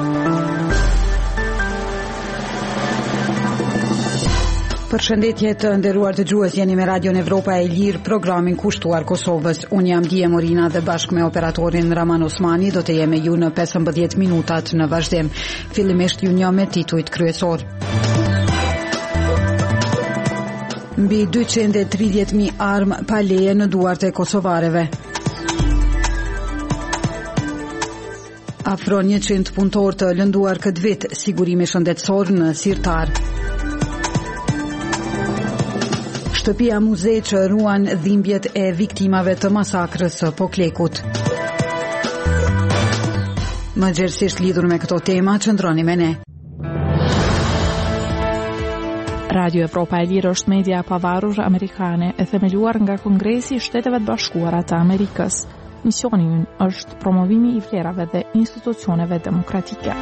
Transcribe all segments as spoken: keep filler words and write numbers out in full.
Përshëndetje të nderuar dëgjues, jeni me Radion Evropa e Lirë, programin kushtuar Kosovës. Unë jam Dije Morina dhe bashkë me operatorin Raman Osmani do të jemi ju në pesëmbëdhjetë minutat në vazhdim. Fillimisht ju njoh me titujt kryesor. Mbi dyqin e tridhjetë mijë armë pa leje në duart e kosovarëve. Afro njëqind punëtor të lënduar këtë vit, sigurimi shëndetësor në Sirtar. Shtëpia muze që ruan dhimbjet e viktimave të masakrës së Poklekut. Më gjerësisht lidhur me këto tema, qëndroni me ne. Radio Evropa e Lirë është media e pavarur amerikane e themeluar nga Kongresi i Shteteve të Bashkuara të Amerikës. Misioni i ynë është promovimi i vlerave dhe institucioneve demokratike.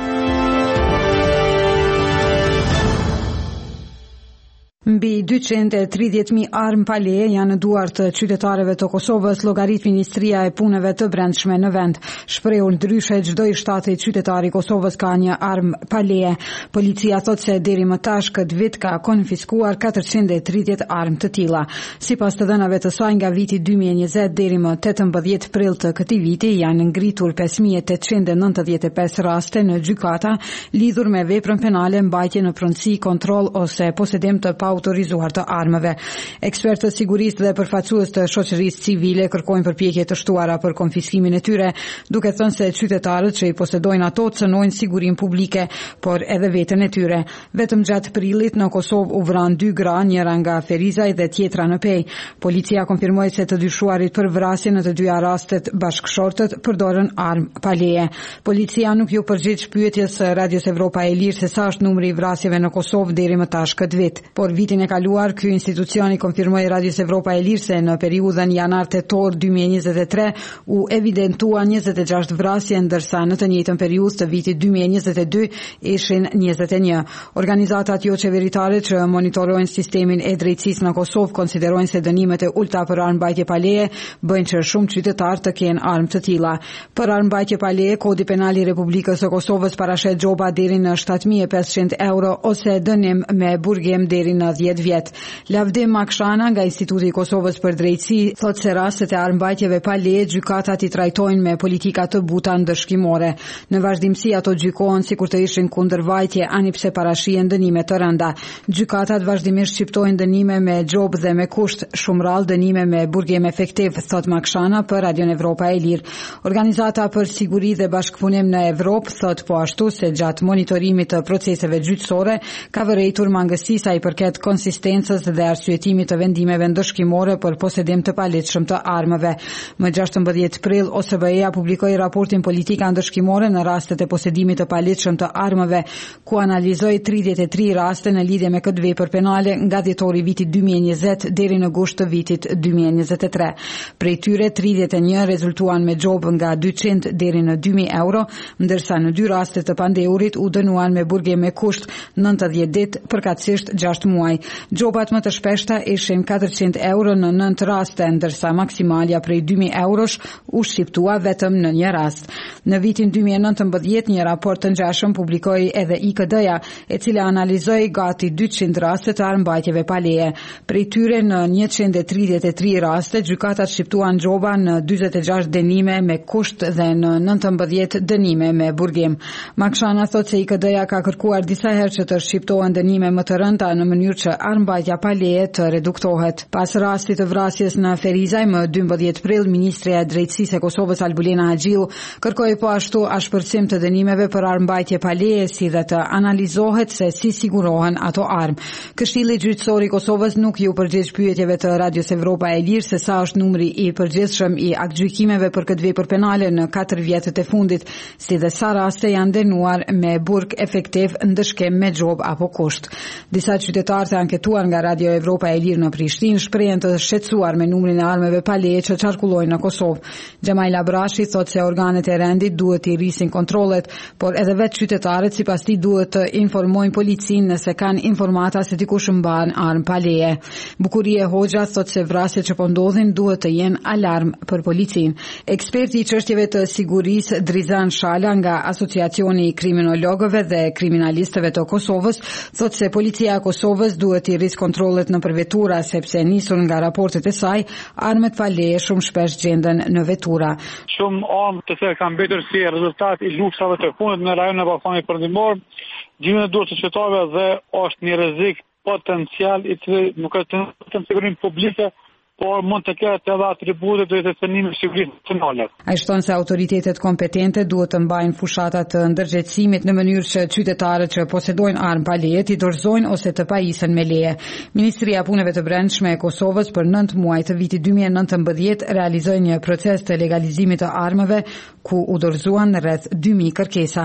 Mbi dyqin e tridhjetë mijë armë pa leje janë në duart të qytetarëve të Kosovës, llogarit Ministria e Punëve të Brendshme në vend. Shprehur ndryshe, çdo i shtatë qytetar i Kosovës ka një armë pa leje. Policia thotë se deri më tash këtë vit ka konfiskuar katërqind e tridhjetë armë të tilla. Sipas të dhënave të saj, nga viti dy mijë e njëzet deri më tetëmbëdhjetë prill të këtij viti janë ngritur pesë mijë e tetëqind e nëntëdhjetë e pesë raste në gjykata lidhur me veprën penale, mbajtje në pronësi, kontroll ose posedim të autorizuar të armëve. Ekspertët sigurisë dhe përfaqësues të shoqërisë civile kërkojnë përpjekje të shtuara për konfiskimin e tyre, duke thënë se qytetarët që i posedojnë ato cënojnë sigurinë publike, por edhe veten e tyre. Vetëm gjatë prillit në Kosovë u vranë dy gra, njëra nga Ferizaj dhe tjetra në Pej. Policia konfirmoi se të dyshuarit për vrasje në të dyja rastet bashkëshortët përdorën armë pa leje. Policia nuk ju përgjigj pyetjes së Radios Evropa e Lirë se sa është numri i vrasjeve në Kosovë deri më tash këtë vit. Por vitin e kaluar, ky institucioni konfirmoi Radios Evropa e Lirë se në periudhën janar-tetor dy mijë e njëzet e tre u evidentua njëzet e gjashtë vrasje, ndërsa në të njëjtën periudhë të vitit dy mijë e njëzet e dy ishin njëzet e një. Organizatat jo qeveritare që monitorojnë sistemin e drejtësisë në Kosovë konsiderojnë se dënimet e ulta për armbajtje pa leje bëjnë që shumë qytetar të kenë armë të tilla. Për armbajtje pa leje, Kodi Penal i Republikës së Kosovës parashet gjoba deri në shtatë mijë e pesëqind euro ose dënim me burgim deri në dhjetë vjet. Lavdim Makshana nga Instituti i Kosovës për Drejtësi thotë se rastet e armbajtjeve pa leje gjykatat i trajtojnë me politika të buta ndëshkimore. Në vazhdimsi ato gjykohen sikur të ishin kundërvajtje, ani pse parashihen dënime të rënda. Gjykatat vazhdimisht shqiptojnë dënime me gjobë dhe me kusht, shumë rrallë dënime me burgim efektiv, thotë Makshana për Radion Evropa e Lirë. Organizata për Siguri dhe Bashkëpunim në Evropë thotë po ashtu se gjatë monitorimit të proceseve gjyqësore ka vërejtur mangësi sa i përket konsistencës dhe arsyetimit të vendimeve ndëshkimore për posedim të palehtëshëm të armëve. Më gjashtëmbëdhjetë prill O S B E-ja publikoi raportin Politika ndëshkimore në rastet e posedimit të palehtëshëm të armëve, ku analizoi tridhjetë e tri raste në lidhje me këtë vepër penale nga dhjetori vitit dy mijë e njëzet deri në gusht të vitit dy mijë e njëzet e tre. Prej tyre tridhjetë e një rezultuan me gjobë nga dyqind deri në dy mijë euro, ndërsa në dy raste të pandehurit u dënuan me burgim me kusht nëntëdhjetë ditë, përkatësisht gjashtë muaj. Gjobat më të shpeshta ishin katërqind euro në nëntë raste, ndërsa maksimalja prej dy mijë eurosh u shqiptua vetëm në një rast. Në vitin dy mijë e nëntëmbëdhjetë një raport të ngjashëm publikoi edhe I K D-ja, e cila analizoi gati dyqind raste të armbajtjeve pa leje. Prej tyre në njëqind e tridhjetë e tri raste gjykatat shqiptuan gjoba në dyzet e gjashtë dënime me kusht dhe në nëntëmbëdhjetë dënime me burgim. Makshana thotë se I K D-ja ka kërkuar disa herë që të shqiptohen dënime më të rënda në mënyrë që armbajtja pa leje të reduktohet. Pas rastit të vrasjes në Ferizaj më dymbëdhjetë prill, Ministria e Drejtësisë e Kosovës Albulena Haxhiu kërkoi po ashtu ashpërsim të dënimeve për armbajtje pa leje, si dhe të analizohet se si sigurohen ato armë. Këshilli gjyqësor i Kosovës nuk ju përgjigj pyetjeve të Radios Evropa e Lirë se sa është numri i përgjithshëm i aktgjykimeve për këtë vepër penale në katër vjetët e fundit, si dhe sa raste janë dënuar me burg efektiv, ndëshkim me gjobë apo kusht. Disa qytetarë të anketuar nga Radio Evropa e Lirë në Prishtinë shprehen të shqetësuar me numrin e armëve pa leje që qarkullojnë në Kosovë. Xhamail Abrashi thotë se organet e rendit vendit duhet i rrisin kontrollet, por edhe vetë qytetarët sipas tij duhet të informojnë policinë nëse kanë informata se dikush mban armë pa leje. Bukurie Hoxha thotë se vrasjet që po ndodhin duhet të jenë alarm për policinë. Eksperti i çështjeve të sigurisë Drizan Shala nga Asociacioni i Kriminologëve dhe Kriminalistëve të Kosovës thotë se policia e Kosovës duhet i rrisë kontrollet nëpër vetura sepse nisur nga raportet e saj, armët pa leje shumë shpesh gjenden në vetura. Shumë armë të cilat kanë mbetur si rezultat i luftave të fundit në rajonin e Ballkanit Perëndimor, gjenden në dorë të qytetarëve dhe është një rrezik potencial i cili nuk është vetëm sigurinë publike, por mund të ketë edhe atribute të detenimit sigurisë nacionale. Ai shton se autoritetet kompetente duhet të mbajnë fushata të ndërgjegjësimit në mënyrë që qytetarët që posedojnë armë pa leje t'i dorëzojnë ose të pajisen me leje. Ministria e Punëve të Brendshme e Kosovës për nëntë muaj të vitit dy mijë e nëntëmbëdhjetë realizoi një proces të legalizimit të armëve ku u dorëzuan rreth dy mijë kërkesa.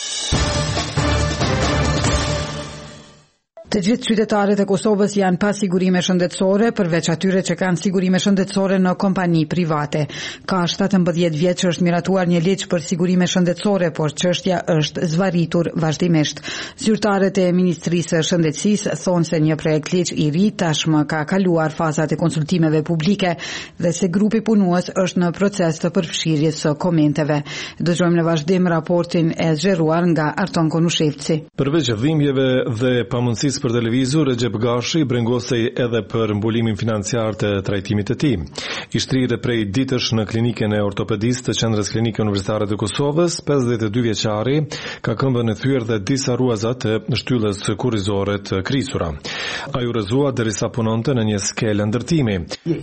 Të gjithë qytetarët e Kosovës janë pa sigurime shëndetësore, përveç atyre që kanë sigurime shëndetësore në kompani private. Ka shtatëmbëdhjetë vjet që është miratuar një ligj për sigurime shëndetësore, por çështja është zvarritur vazhdimisht. Zyrtarët e Ministrisë së Shëndetësisë thonë se një projekt ligj i ri tashmë ka kaluar fazat e konsultimeve publike dhe se grupi punues është në proces të përfshirjes së komenteve. Dëgjojmë në vazhdim raportin e zgjeruar nga Arton Konushevci. Përveç dhimbjeve dhe pamundësisë për televizor, Recep Gashi brengosej edhe për mbulimin financiar të trajtimit të tij. I shtrirë prej ditësh në klinikën e ortopedistë të Qendrës Klinike Universitare të Kosovës, pesëdhjetë e dy vjeçari ka këmbën e thyer dhe disa ruaza të shtyllës kurrizore të krisura. Ai u rrezua derisa punonte në një skelë ndërtimi.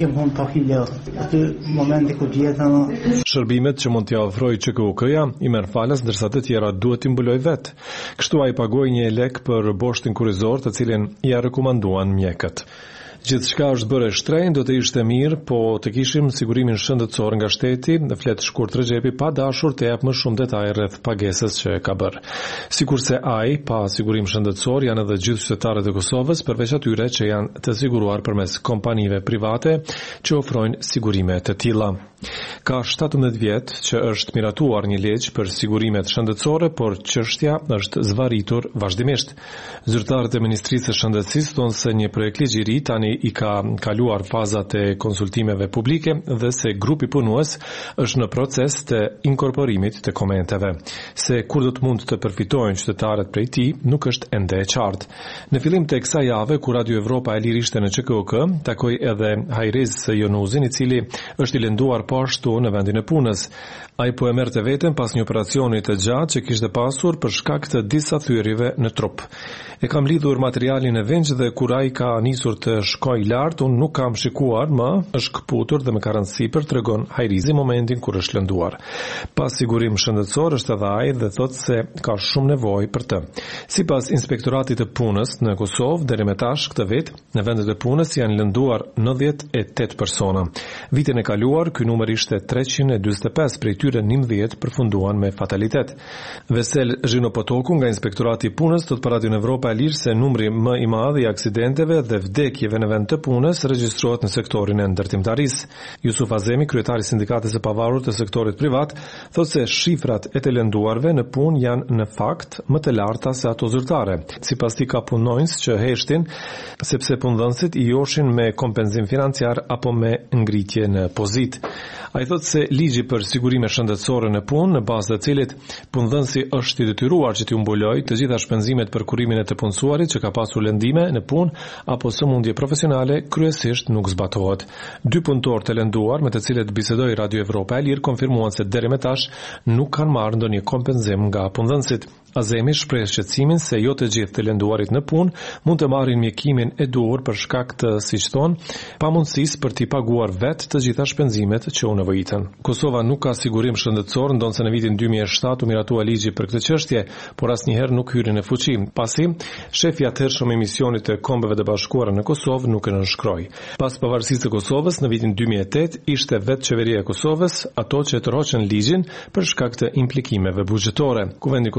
Shërbimet që mund t'i ofrojë Q K U K-ja i merr falas ndërsa të tjera duhet t'i mbuloj vetë. Kështu ai pagoi një lek për boshtin kurrizor të cilin ja rekomanduan mjekët. Gjithçka është bërë e shtrenjtë, do të ishte mirë, po të kishim sigurimin shëndetësor nga shteti, dhe flet Shkurt Rexhepi pa dashur të jap më shumë detaje rreth pagesës që ka bërë. Sikurse ai pa sigurim shëndetësor janë edhe gjithë qytetarët e Kosovës, përveç atyre që janë të siguruar përmes kompanive private që ofrojnë sigurime të tilla. Ka shtatëmbëdhjetë vjet që është miratuar një ligj për sigurimet shëndetësore, por çështja është zvarritur vazhdimisht. Zyrtarët e Ministrisë së Shëndetësisë thonë se një projekt ligj i ri tani i ka kaluar fazat e konsultimeve publike dhe se grupi punues është në proces të inkorporimit të komenteve. Se kur do të mund të përfitojnë qytetarët prej tij nuk është ende e qartë. Në fillim të kësaj jave, kur Radio Evropa e Lirë ishte në Q K U K, takoi edhe Hajriz Jonuzin, i cili është i lënduar ashtu në vendin e punës. Ai po e merrte veten pas një operacioni të gjatë që kishte pasur për shkak të disa thyrjeve në trup. E kam lidhur materialin e vengjë dhe kur ai ka nisur të shkojë lart, unë nuk kam shikuar më, është kputur dhe më ka rënë sipër, tregon Hajrizi momentin kur është lënduar. Pas sigurim shëndetësor është edhe ai dhe thotë se ka shumë nevojë për të. Sipas Inspektoratit të Punës në Kosovë, deri më tash këtë vit, në vendet e punës janë lënduar nëntëdhjetë e tetë persona. Vitin e kaluar, ky numër ishte treqind e dyzet e pesë, prej tyre njëmbëdhjetë përfunduan me fatalitet. Vesel Zhinopotoku nga Inspektorati i Punës thotë për Radio Evropa e Lirë se numri më i madh i aksidenteve dhe vdekjeve në vend të punës regjistrohet në sektorin e ndërtimtarisë. Yusuf Azemi, kryetari i Sindikatës së pavarur të sektorit privat, thotë se shifrat e të lënduarve në punë janë në fakt më të larta se ato zyrtare. Sipas tij ka punonjës që heshtin sepse punëdhënësit i joshin me kompenzim financiar apo me ngritje në pozitë. Ai thotë se ligji për sigurime shëndetësore në punë, në bazë të cilit punëdhënësi është i detyruar që t'i mbulojë të gjitha shpenzimet për kurimin e të punësuarit që ka pasur lëndime në punë apo sëmundje profesionale, kryesisht nuk zbatohet. Dy punëtorë të lënduar me të cilët bisedoi Radio Evropa e Lirë konfirmuan se deri më tash nuk kanë marrë ndonjë kompenzim nga punëdhënësit. Azemi shpreh shqetësimin se jo të gjithë të lënduarit në punë mund të marrin mjekimin e duhur për shkak të, siç thon, pamundësisë për t'i paguar vetë të gjitha shpenzimet që u nevojiten. Kosova nuk ka sigurim shëndetësor, ndonse në vitin dy mijë e shtatë u miratua ligji për këtë çështje, por asnjëherë nuk hyri në fuqi, pasi shefi i atëhershëm emisionit të Kombeve të Bashkuara në Kosovë nuk e nënshkroi. Pas pavarësisë së Kosovës në vitin dy mijë e tetë ishte vetë qeveria e Kosovës ato që tërhoqën ligjin për shkak të implikimeve buxhetore. Kuvendi i Kosovës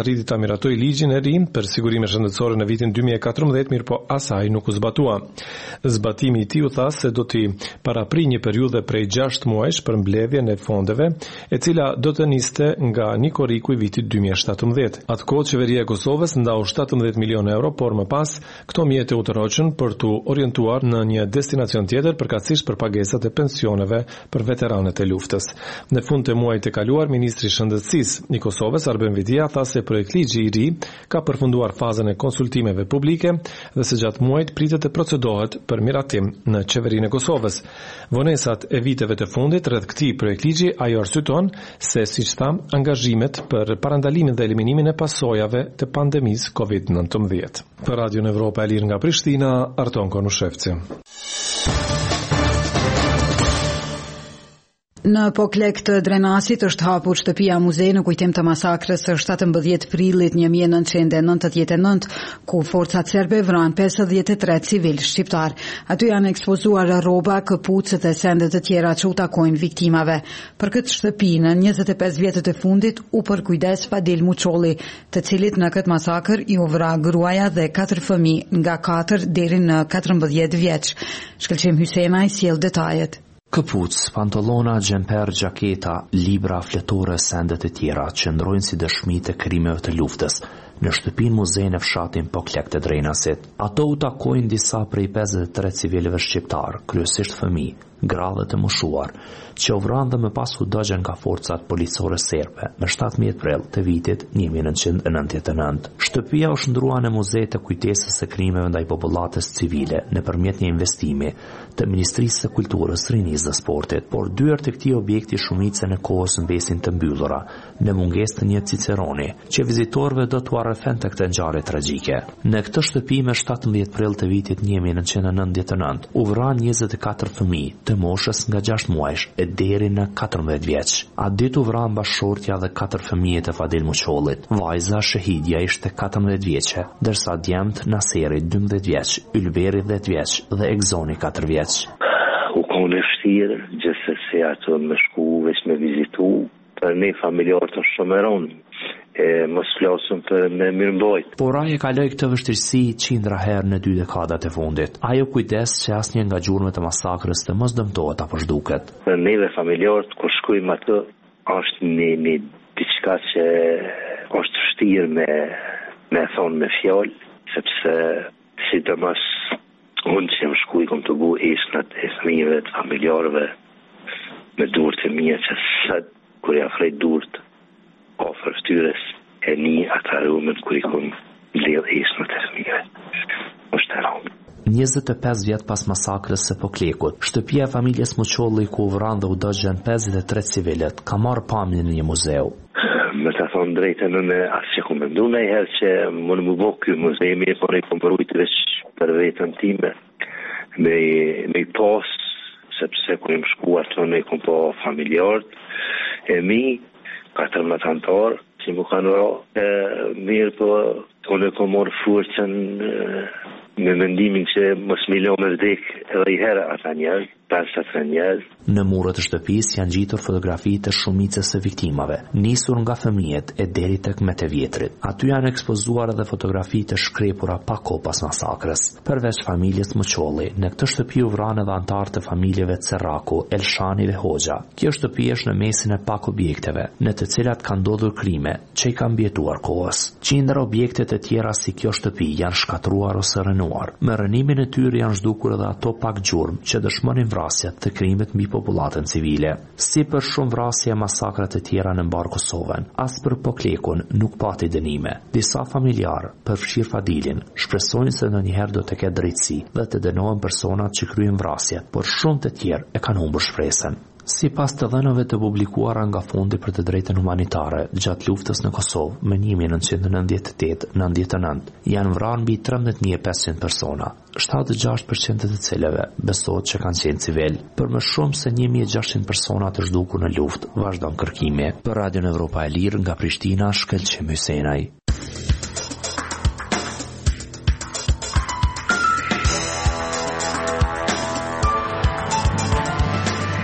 arriti ta miratoj ligjin e ri për sigurime shëndetësore në vitin dy mijë e katërmbëdhjetë, mirë po asaj nuk u zbatua. Zbatimi i tij u tha se do t'i parapri një periudhë prej gjashtë muajsh për mbledhjen e fondeve, e cila do të niste nga nikoriku i vitit dy mijë e shtatëmbëdhjetë. Atkohë qeveria e Kosovës ndau shtatëmbëdhjetë milionë euro, por më pas këto mjete u tërhoqën për t'u orientuar në një destinacion tjetër, përkatësisht për pagesat e pensioneve për veteranët e luftës. Në fund të muajit të kaluar, ministri i Shëndetësisë i Kosovës, Arben Vidia, tha se projekt ligji i ri ka përfunduar fazën e konsultimeve publike dhe se gjatë muajit pritet të procedohet për miratim në qeverinë e Kosovës. Vonesat e viteve të fundit rreth këtij projekt ligji ajo arsyeton se, siç tha, angazhimet për parandalimin dhe eliminimin e pasojave të pandemisë kovid nëntëmbëdhjetë. Për Radio Evropa e Lirë nga Prishtina, Arton Konushevci. Në Poklek të Drenasit është hapur shtëpia muze në kujtim të masakrës së shtatëmbëdhjetë prillit një mijë e nëntëqind e nëntëdhjetë e nëntë, ku forcat serbe vranë pesëdhjetë e tre civil shqiptar. Aty janë ekspozuar rroba, këpucët e sende të tjera që u takojnë viktimave. Për këtë shtëpi në njëzet e pesë vjetët e fundit u përkujdes Fadil Muçolli, të cilit në këtë masakër i u vra gruaja dhe katër fëmijë nga katër deri në katërmbëdhjetë vjeç. Shkëlqim Hysenaj sjell detajet. Këpuc, pantolona, xhemper, gjaketa, libra, fletore, sendet e tjera që ndrojnë si dëshmi të krimeve të luftës në shtëpinë muze në fshatin Poklek të Drenasit. Ato u takojnë disa prej pesëdhjetë e tre civilëve shqiptar, kryesisht fëmijë, gra dhe të moshuar, që u vranë dhe më pas u dëgjën nga forcat policore serbe në shtatëmbëdhjetë prill të vitit një mijë e nëntëqind e nëntëdhjetë e nëntë. Shtëpia u shndrua në muze të kujtesës së krimeve ndaj popullatës civile nëpërmjet një investimi të Ministrisë së Kulturës, Rinisë dhe Sportit, por dyert e këtij objekti shumicën e kohës mbesin të mbyllura në mungesë të një ciceroni, që vizitorëve do t'u arrëfente këtë ngjarje tragjike. Në këtë shtëpi me shtatëmbëdhjetë prill të vitit një mijë e nëntëqind e nëntëdhjetë e nëntë u vranë njëzet e katër fëmijë të moshës nga gjashtë muajsh e deri në katërmbëdhjetë vjeç. A ditë u vranë bashkëshortja dhe katër fëmijët e Fadil Muçollit. Vajza Shahidja ishte katërmbëdhjetë vjeçe, ndërsa djemt Naseri dymbëdhjetë vjeç, Ylberi dhjetë vjeç dhe Egzoni katër vjeç. U konë vështirë, gjithsesi ato me shku veç me vizitu, për ne familjarë të shumëron, e mos flasëm për me mirëmbajt. Por ai e kaloi këtë vështirësi qindra herë në dy dekadat e fundit. Ajo kujdes që asnjë nga gjurmët e masakrës të mos dëmtohet apo zhduket. Për neve familjarët, kur shkojmë atë, është një, një diçka që është vështirë me, me thonë me fjalë, sepse sidomos unë që jam shkuj kom të bu ishnat e fëmijëve të familjarëve me durët e mija që sëtë, kur ja frejt durët, ofër ftyres e një ata rumën kur i kom lidh ishnat e fëmijëve. është e rëndë. njëzet e pesë vjet pas masakrës së Poklekut, shtëpia e familjes Muçolli ku u vranë dhe u dëgjën pesëdhjetë e tre civilët ka marrë pamjen në një muzeu. Me të thonë drejtën në asë që ku me ndu në i herë që më në më bo kjo muzeimi, por i kom përrujtë veç për vetën time, me, me i pas, sepse ku im shkuar të në i kom po familjarët, e mi, katër më të antarë, që më kanë ra, e, mirë po, të në kom morë furqën me mendimin që mos milion me vdek edhe i herë ata njerë, pesë njerë. Në murët e shtëpisë janë gjitur fotografi të shumicës së viktimave, nisur nga fëmijët e deri tek me të vjetrit. Aty janë ekspozuar edhe fotografi të shkrepura pa kohë pas masakrës. Përveç familjes Muçolli, në këtë shtëpi u vranë edhe antarë të familjeve Cerraku, Elshani dhe Hoxha. Kjo shtëpi është në mesin e pak objekteve, në të cilat kanë ndodhur krime që i kanë mbijetuar kohës. Qindra objekte të tjera si kjo shtëpi janë shkatruar ose rënuar. Me rënimin e tyre janë zhdukur edhe ato pak gjurmë që dëshmonin vrasjet të krimit mbi popullatën civile. Si për shumë vrasje e masakrat e tjera në mbar Kosovën, as për Poklekun nuk pati dënime. Disa familjarë, përfshirë Fadilin, shpresojnë se ndonjëherë do të ketë drejtësi dhe të dënohen personat që kryen vrasjet, por shumë të tjerë e kanë humbur shpresën. Si pas të dhënave të publikuara nga Fondi për të drejtën humanitare gjatë luftës në Kosovë më një mijë e nëntëqind e nëntëdhjetë e tetë nëntëdhjetë e nëntë, janë vrarë mbi trembëdhjetë mijë e pesëqind persona, shtatëdhjetë e gjashtë përqind të cilëve besohet që kanë qenë civil. Për më shumë se një mijë e gjashtëqind persona të zhdukur në luftë vazhdon kërkimi. Për Radion Evropa e Lirë nga Prishtina, Shkëlqim Hysenaj.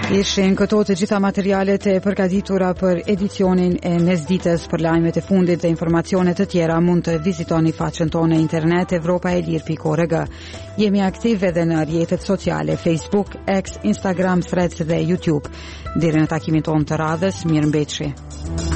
Ishin këto të gjitha materialet e përgatitura për edicionin e mesditës. Për lajmet e fundit dhe informacionet të tjera mund të vizitoni faqen tonë internet evropaelir pikë org. Jemi aktiv edhe në rrjetet sociale Facebook, X, Instagram, Threads dhe YouTube. Deri në takimin tonë të radhës, mirëmbëjtje.